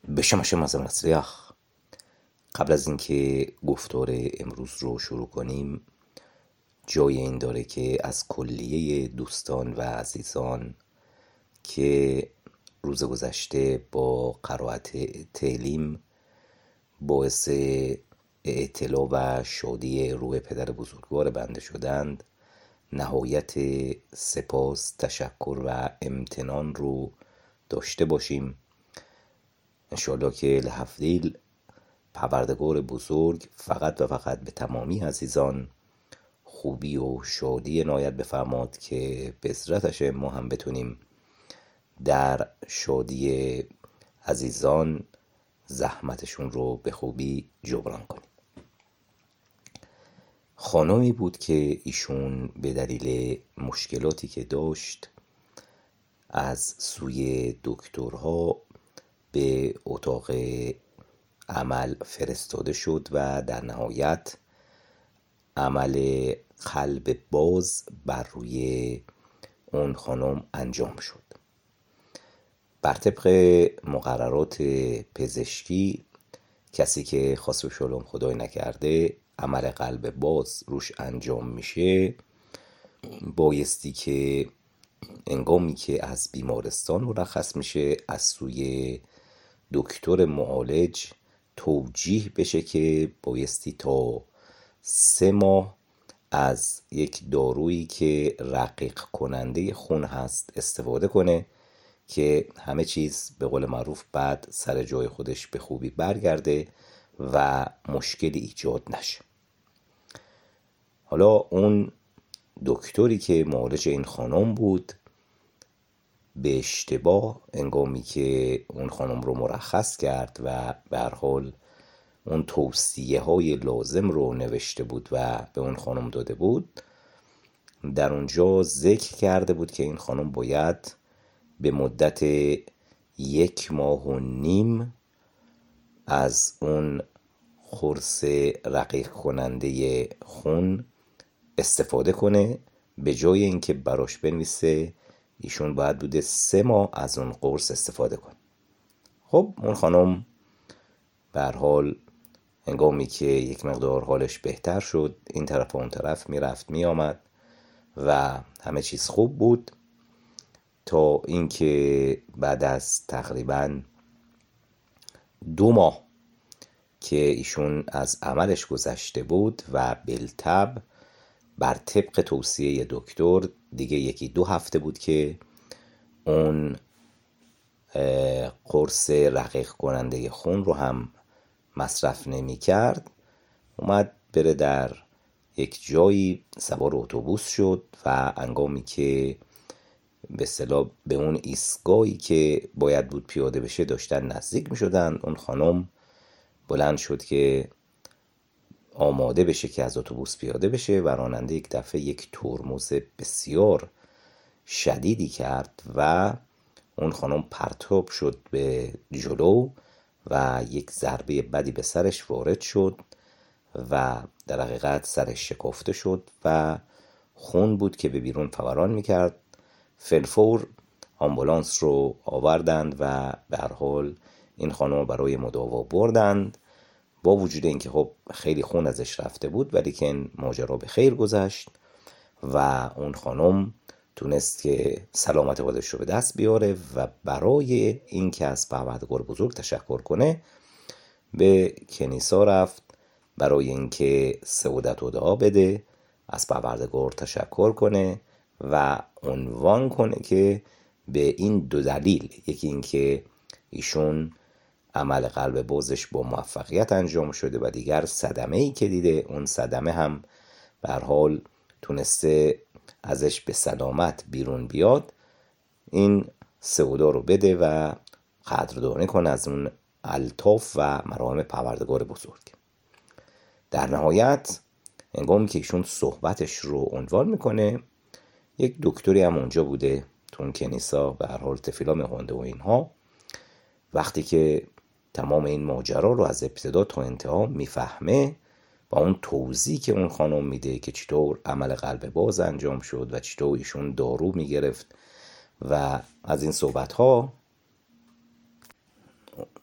בשم هاشم از مسریخ. قبل از اینکه گفتار امروز رو شروع کنیم جای این داره که از کلیه دوستان و عزیزان که روز گذشته با قرائت تعلیم باعث اطلاع و شادی روح پدر بزرگوار بنده شدند نهایت سپاس، تشکر و امتنان رو داشته باشیم. انشاءالله که لحفظیل پروردگار بزرگ فقط و فقط به تمامی عزیزان خوبی و شادی عنایت بفرماد که به عزتش ما هم بتونیم در شادی عزیزان زحمتشون رو به خوبی جبران کنیم. خانمی بود که ایشون به دلیل مشکلاتی که داشت از سوی دکترها به اتاق عمل فرستاده شد و در نهایت عمل قلب باز بر روی اون خانم انجام شد. بر طبق مقررات پزشکی کسی که خاص به شلوم خدای نکرده عمل قلب باز روش انجام میشه بایستی که هنگامی که از بیمارستان مرخص میشه از سوی دکتر معالج توجیه بشه که بایستی تا 3 ماه از یک دارویی که رقیق کننده خون هست استفاده کنه که همه چیز به قول معروف بعد سر جای خودش به خوبی برگرده و مشکلی ایجاد نشه. حالا اون دکتری که معالج این خانم بود به اشتباه هنگامی که اون خانم رو مرخص کرد و به هر حال اون توصیه های لازم رو نوشته بود و به اون خانم داده بود، در اونجا ذکر کرده بود که این خانم باید به مدت 1.5 ماه از اون قرص رقیق کننده خون استفاده کنه، به جای اینکه براش بنویسه ایشون باید بوده 3 ماه از اون قرص استفاده کنه. خب اون خانم به هر حال هنگامی که یک مقدار حالش بهتر شد این طرف و اون طرف میرفت میآمد و همه چیز خوب بود تا اینکه بعد از تقریبا 2 ماه که ایشون از عملش گذشته بود و بالطبع بر طبق توصیه دکتر دیگه 1-2 هفته بود که اون قرص رقیق کننده خون رو هم مصرف نمی کرد، اومد بره در یک جایی سوار اتوبوس شد و هنگامی که به اصطلاح به اون ایستگاهی که باید بود پیاده بشه داشتن نزدیک می شدن، اون خانم بلند شد که آماده بشه که از اتوبوس پیاده بشه و راننده یک دفعه یک ترمز بسیار شدیدی کرد و اون خانم پرتاب شد به جلو و یک ضربه بدی به سرش وارد شد و در حقیقت سرش شکافته شد و خون بود که به بیرون فوران میکرد. فلفور آمبولانس رو آوردند و به هر حال این خانم برای مداوا بردند، با وجود اینکه خب خیلی خون ازش رفته بود ولی که ماجرا به خیر گذشت و اون خانم تونست که سلامت خودش رو به دست بیاره و برای اینکه از پروردگار بزرگ تشکر کنه به کنیسا رفت برای اینکه سعادت و دعا بده، از پروردگار تشکر کنه و عنوان کنه که به این 2 دلیل، یکی اینکه ایشون عمل قلب بازش با موفقیت انجام شده و دیگر صدمه‌ای که دیده اون صدمه هم به هر حال تونسته ازش به سلامت بیرون بیاد، این سعودا رو بده و قدردانی کنه از اون الطاف و مراهم پروردگار بزرگ. در نهایت هنگامی که ایشون صحبتش رو عنوان میکنه یک دکتری هم اونجا بوده تو اون کنیسا به هر حال تفیلا میخونده و اینها، وقتی که تمام این ماجرا رو از ابتدا تا انتها میفهمه و اون توضیح که اون خانم میده که چطور عمل قلب باز انجام شد و چطور ایشون دارو میگرفت و از این صحبت ها،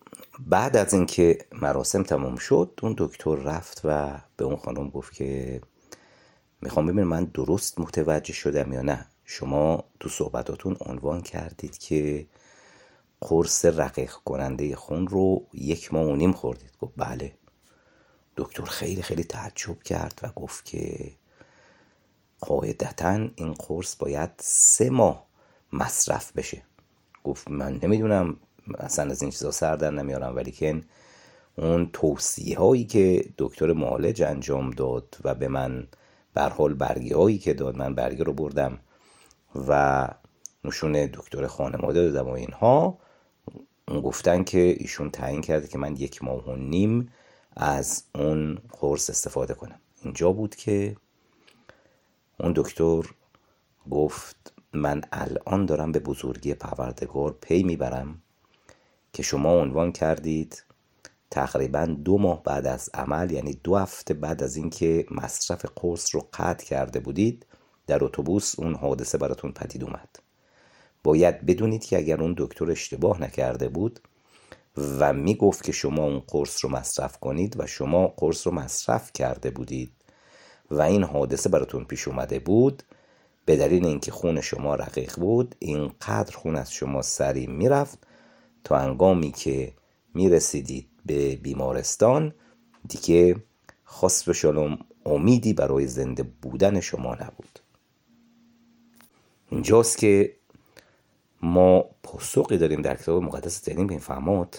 بعد از اینکه مراسم تمام شد اون دکتر رفت و به اون خانم گفت که میخوام ببینم من درست متوجه شدم یا نه. شما تو صحبتاتون عنوان کردید که قرص رقیق کننده خون رو 1.5 ماه خوردید. گفت بله. دکتر خیلی خیلی تعجب کرد و گفت که قاعدتاً این قرص باید 3 ماه مصرف بشه. گفت من نمیدونم، اصلا از این چیزا سر در نمیارم، ولی که اون توصیه هایی که دکتر معالج انجام داد و به من به هر حال برگه هایی که داد، من برگه رو بردم و نشون دکتر خانواده دادم و اینها، اون گفتن که ایشون تعیین کرده که من 1.5 ماه از اون قرص استفاده کنم. اینجا بود که اون دکتر گفت من الان دارم به بزرگی پروردگار پی میبرم که شما عنوان کردید تقریبا 2 ماه بعد از عمل، یعنی 2 هفته بعد از اینکه مصرف قرص رو قطع کرده بودید، در اتوبوس اون حادثه براتون پدید اومد. باید بدونید که اگر اون دکتر اشتباه نکرده بود و میگفت که شما اون قرص رو مصرف کنید و شما قرص رو مصرف کرده بودید و این حادثه براتون پیش اومده بود، به دلیل اینکه خون شما رقیق بود، اینقدر خون از شما سریع میرفت تا هنگامی که میرسیدید به بیمارستان دیگه خاص به شلوم امیدی برای زنده بودن شما نبود. اینجاست که ما پاسخی داریم در کتاب مقدس داریم به این فرمات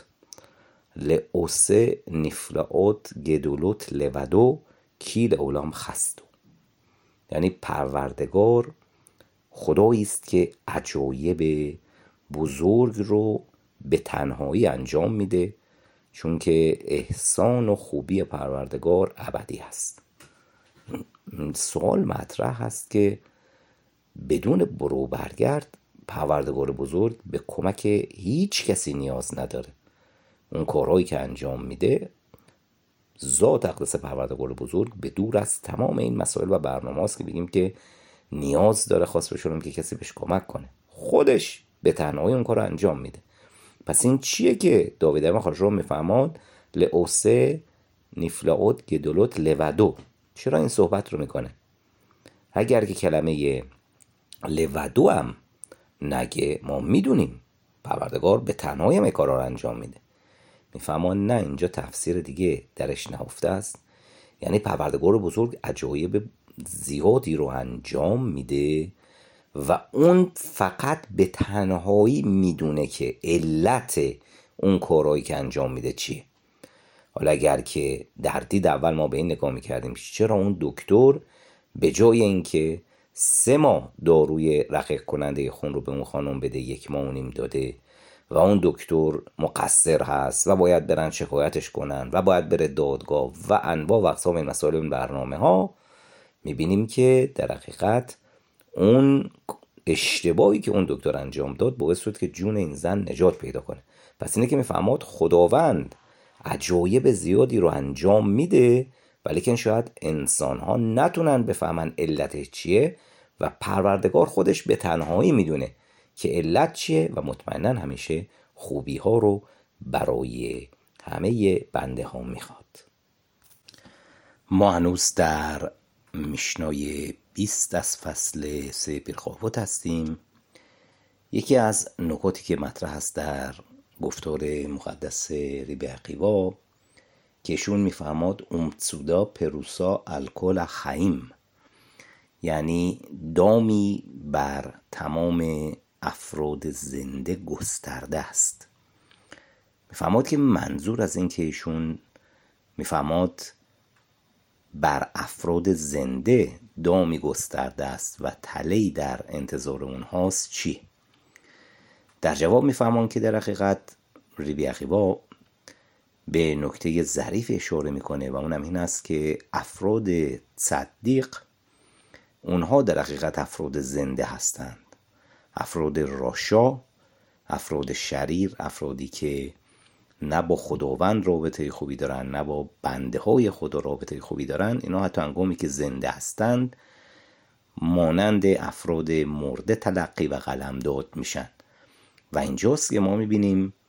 لعوسه نفلات گدولوت لودو کی لعولام خستو، یعنی پروردگار خدایی است که عجایب بزرگ رو به تنهایی انجام میده، چون که احسان و خوبی پروردگار ابدی هست. سوال مطرح هست که بدون برو برگرد پروردگار بزرگ به کمک هیچ کسی نیاز نداره. اون کارهایی که انجام میده ذات اقدس پروردگار بزرگ به دور از تمام این مسائل و برنامه هاست که بگیم که نیاز داره خواست بشونم که کسی بهش کمک کنه، خودش به تنهایی اون کار رو انجام میده. پس این چیه که داوود خارج رو میفهماد لعوسه نفلات گدولوت لودو؟ چرا این صحبت رو میکنه؟ اگر که کلمه لودو هم نگه ما میدونیم پروردگار به تنهایی هم کارا رو انجام میده. میفهمان نه، اینجا تفسیر دیگه درش نهفته است، یعنی پروردگار بزرگ عجایب زیادی رو انجام میده و اون فقط به تنهایی میدونه که علت اون کارهایی که انجام میده چیه. حالا اگر که در دید اول ما به این نگاه میکردیم چرا اون دکتر به جای اینکه 3 ماه داروی رقیق کننده خون رو به اون خانم بده 1.5 ماه داده و اون دکتر مقصر هست و باید برن شکایتش کنن و باید بره دادگاه و انواع و اقسام این مسائل این برنامه ها، میبینیم که در حقیقت اون اشتباهی که اون دکتر انجام داد باعث شد که جون این زن نجات پیدا کنه. پس اینه که میفهماد خداوند عجایب زیادی رو انجام میده ولی که شاید انسان ها نتونن بفهمن علتش چیه و پروردگار خودش به تنهایی میدونه که علت چیه و مطمئنا همیشه خوبی ها رو برای همه بنده ها میخواد. ما هنوز در میشنای 20 از فصل 3 پیرخاوت هستیم. یکی از نکاتی که مطرح است در گفتار مقدس ریبی عقیوا که ایشون میفهماد اومتسودا پروسا الکل خیم، یعنی دامی بر تمام افراد زنده گسترده است. میفهماد که منظور از این که ایشون میفهماد بر افراد زنده دامی گسترده است و تله‌ای در انتظار اونهاست چی؟ در جواب میفهمان که در حقیقت ریبی عقیوا به نکته ظریف اشاره میکنه و اونم این است که افراد صدیق اونها در حقیقت افراد زنده هستند، افراد راشا، افراد شریر، افرادی که نه با خداوند رابطه خوبی دارن نه با بنده های خدا رابطه خوبی دارن، اینا حتی هنگامی که زنده هستند مانند افراد مرده تلقی و قلمداد میشن. و اینجاست که ما میبینیم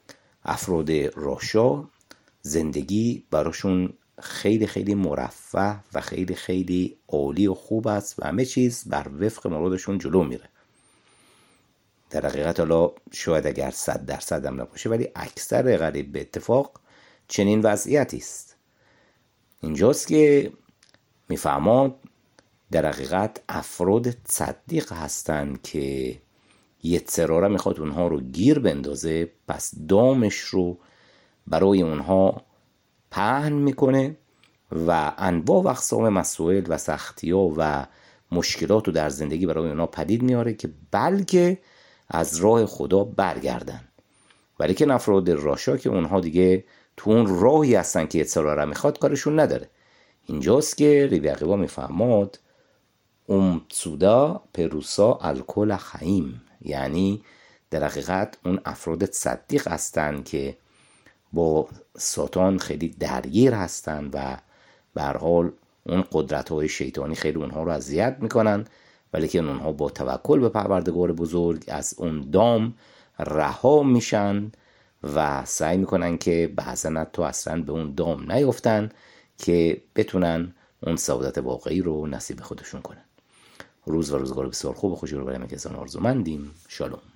افراد راشا زندگی براشون خیلی خیلی مرفه و خیلی خیلی عالی و خوب است و همه چیز بر وفق مرادشون جلو میره. در حقیقت حالا شاید اگر 100% هم نباشه ولی اکثر قریب به اتفاق چنین وضعیتی است. اینجاست که میفهماد در حقیقت افراد صدیق هستند که یتسراره میخواد اونها رو گیر بندازه، پس دامش رو برای اونها پهن میکنه و انواع و اقسام مسائل و سختی‌ها و مشکلات رو در زندگی برای اونها پدید میاره که بلکه از راه خدا برگردن. ولی که افراد راشا که اونها دیگه تو اون راهی هستن که یتسراره میخواد کارشون نداره. اینجاست که ریوی عقیبا میفهماد سودا پروسا الکل خیم، یعنی در حقیقت اون افراد صدیق هستن که با ساتان خیلی درگیر هستن و به هر حال اون قدرت‌های شیطانی خیلی اونها رو اذیت میکنن، ولی که اونها با توکل به پروردگار بزرگ از اون دام رها میشن و سعی میکنن که بعضا حتی اصلا به اون دام نیفتن که بتونن اون سعادت واقعی رو نصیب خودشون کنن. روز و روزگار بسیار خوب و خوشی رو برای همه کسان آرزومندیم. شالوم.